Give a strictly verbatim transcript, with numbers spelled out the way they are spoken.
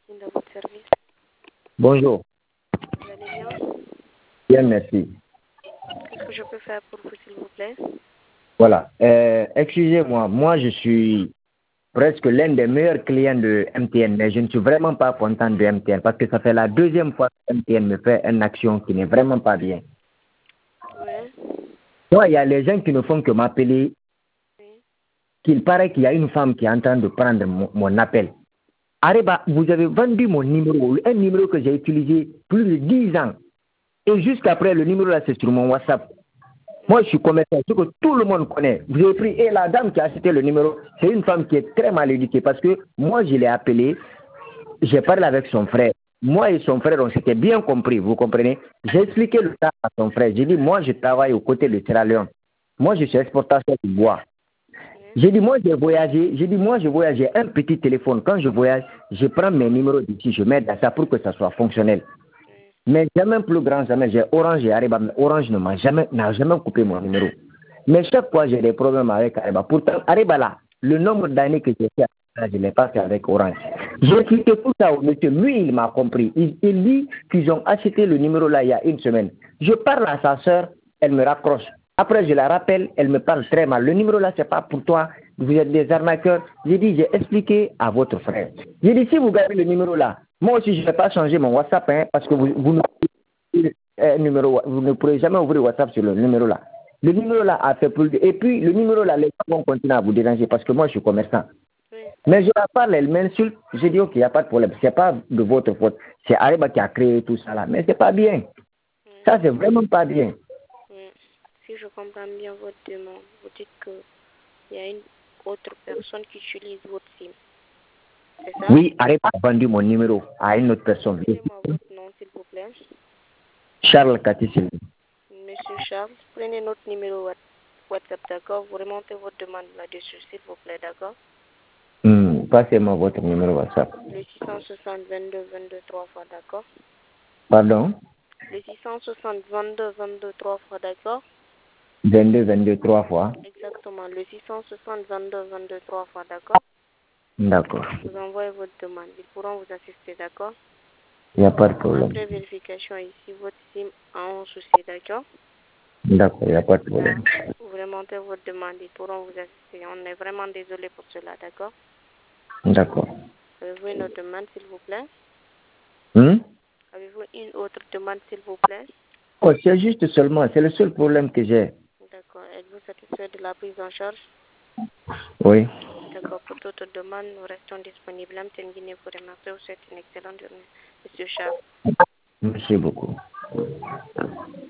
Dans votre service. Bonjour. Vous allez bien? Bien, merci. Qu'est-ce que je peux faire pour vous, s'il vous plaît? Voilà. Euh, excusez-moi, moi je suis presque l'un des meilleurs clients de M T N, mais je ne suis vraiment pas content de M T N parce que ça fait la deuxième fois que M T N me fait une action qui n'est vraiment pas bien. Oui. Moi, il y a les gens qui ne font que m'appeler, Oui. qu'il paraît qu'il y a une femme qui est en train de prendre mon, mon appel. Areba, vous avez vendu mon numéro, un numéro que j'ai utilisé plus de dix ans. Et jusqu'après, le numéro là, c'est sur mon WhatsApp. Moi, je suis commerçant, ce que tout le monde connaît. Vous avez pris, et la dame qui a cité le numéro, c'est une femme qui est très mal éduquée parce que moi, je l'ai appelée, j'ai parlé avec son frère. Moi et son frère, on s'était bien compris, vous comprenez? J'ai expliqué le cas à son frère. J'ai dit, moi, je travaille aux côtés de Sierra Leone. Moi, je suis exportateur de bois. J'ai dit, moi, j'ai voyagé. J'ai dit, moi, je voyage, j'ai un petit téléphone. Quand je voyage, je prends mes numéros d'ici, je mets dans ça pour que ça soit fonctionnel. Mais jamais plus grand, jamais. J'ai Orange et Ariba, mais Orange ne m'a jamais, n'a jamais coupé mon numéro. Mais chaque fois, j'ai des problèmes avec Ariba. Pourtant, Ariba là, le nombre d'années que j'ai fait, je ne l'ai pas fait avec Orange. J'ai expliqué tout ça au monsieur. Lui, il m'a compris. Il, il dit qu'ils ont acheté le numéro là il y a une semaine. Je parle à sa soeur, elle me raccroche. Après, je la rappelle, elle me parle très mal. Le numéro là, c'est pas pour toi. Vous êtes des arnaqueurs. J'ai dit, j'ai expliqué à votre frère. J'ai dit, si vous gardez le numéro là, moi aussi, je ne vais pas changer mon WhatsApp, hein, parce que vous, vous, ne, euh, numéro, vous ne pourrez jamais ouvrir WhatsApp sur le numéro là. Le numéro là a fait plus de... Et puis, le numéro là, les gens vont continuer à vous déranger parce que moi, je suis commerçant. Oui. Mais je la parle, elle m'insulte. J'ai dit, ok, il n'y a pas de problème. Ce n'est pas de votre faute. C'est Ariba qui a créé tout ça là. Mais ce n'est pas bien. Oui. Ça, c'est vraiment pas bien. Oui. Si je comprends bien votre demande, vous dites qu'il y a une autre personne qui utilise votre SIM. C'est ça? Oui, Ariba a vendu mon numéro à une autre personne. Donnez-moi votre nom, s'il vous plaît. Charles Katissi. Monsieur Charles, prenez notre numéro WhatsApp, d'accord? Vous remontez votre demande là-dessus, s'il vous plaît, d'accord? Hmm, passez-moi votre numéro WhatsApp. Le six cent soixante vingt-deux vingt-deux trois fois, d'accord? Pardon? Le six cent soixante vingt-deux vingt-deux trois fois, d'accord? vingt-deux vingt-deux trois fois. Exactement, le six cent soixante vingt-deux vingt-deux trois fois, d'accord? D'accord. Vous envoyez votre demande, ils pourront vous assister, d'accord? Il n'y a pas de problème. Après vérification ici, votre SIM a un souci, d'accord? D'accord, il n'y a pas de problème. Vous remontez votre demande, ils pourront vous assister. On est vraiment désolé pour cela, d'accord? D'accord. Avez-vous une autre demande, s'il vous plaît? Hmm? Avez-vous une autre demande, s'il vous plaît? Oh, c'est juste seulement, c'est le seul problème que j'ai. D'accord. Êtes-vous satisfait de la prise en charge? Oui. D'accord. Pour toute demande, nous restons disponibles. M T N Guinée vous remercie. Vous souhaite une excellente journée. Monsieur Charles. Merci beaucoup.